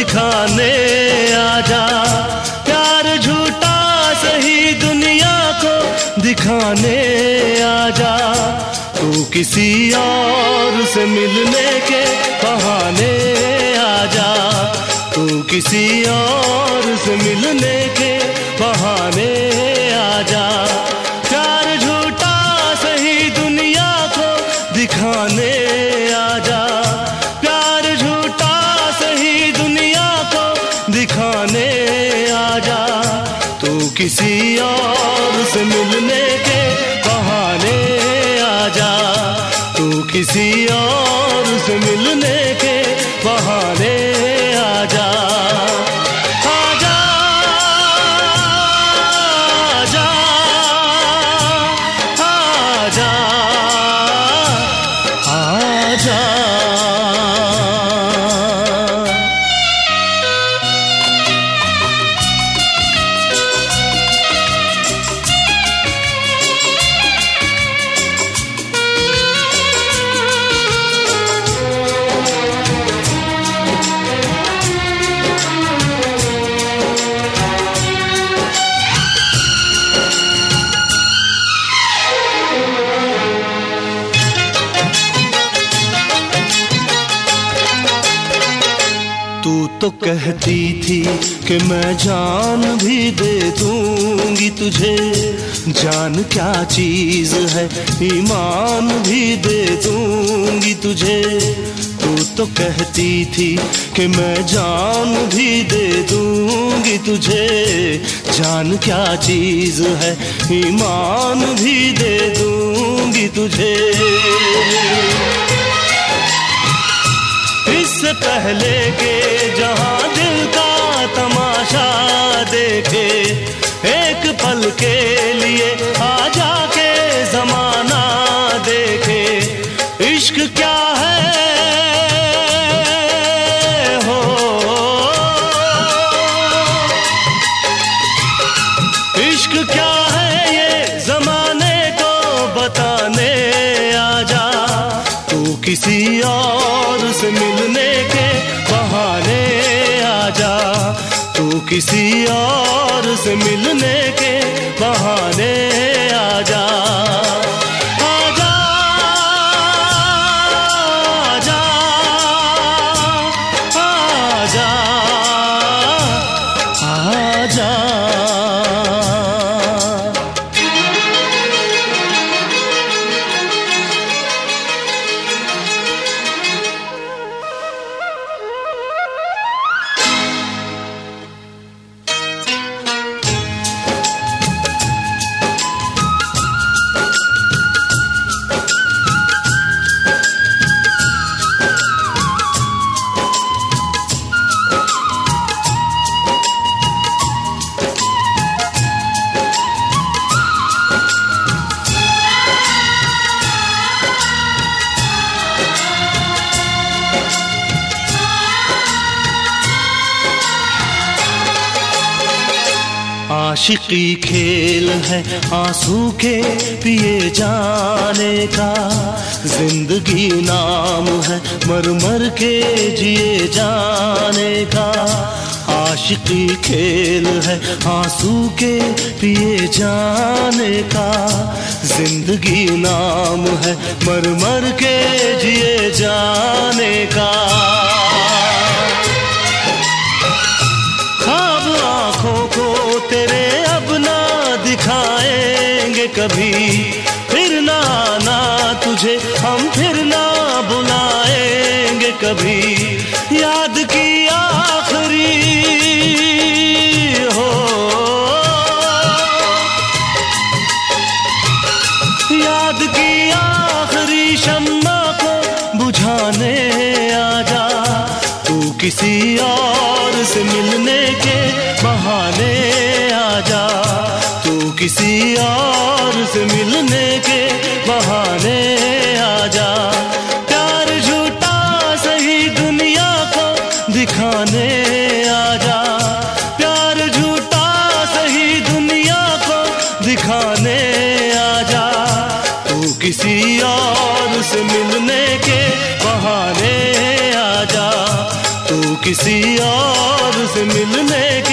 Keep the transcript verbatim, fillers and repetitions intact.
दिखाने आजा, प्यार झूठा सही दुनिया को दिखाने आजा। तू किसी और से मिलने के बहाने आजा, तू किसी और से मिलने के बहाने आजा। प्यार झूठा सही दुनिया को दिखाने आजा, प्यार झूठा सही दुनिया को दिखाने आजा। तू किसी और से मिलने के बहाने आजा, तू किसी और से मिलने के बहाने आजा। आजा आजा आजा आजा। तू तो कहती थी कि मैं जान भी दे दूंगी तुझे, जान क्या चीज है ईमान भी दे दूंगी तुझे। तू तो कहती थी कि मैं जान भी दे दूंगी तुझे, जान क्या चीज है ईमान भी दे दूंगी तुझे। इससे पहले के जहां दिल का तमाशा देखे, एक पल के लिए आ जाके जमाना देखे। इश्क क्या है हो, इश्क क्या है ये जमाने को बताने आजा। तू किसी और से मिलने के बहाने आजा, तू किसी और से मिलने के बहाने आजा। आजा आजा आजा आजा। आशिकी खेल है आंसू के पिए जाने का, जिंदगी नाम है मर मर के जिए जाने का। आशिकी खेल है आंसू के पिए जाने का, जिंदगी नाम है मर मर के जिए जाने का। ख्वाब आंखों को तेरे अब ना दिखाएंगे कभी, फिर ना आना तुझे हम फिर ना बुलाएंगे कभी। याद की आखिरी हो, याद की आखिरी शम्मा को बुझाने आजा। तू किसी और से मिलने के बहाने आजा, तू किसी और से मिलने के बहाने आजा। प्यार झूठा सही दुनिया को दिखाने आजा, प्यार झूठा सही दुनिया को दिखाने आजा। तू किसी और से मिलने के बहाने आजा, तू किसी और से मिलने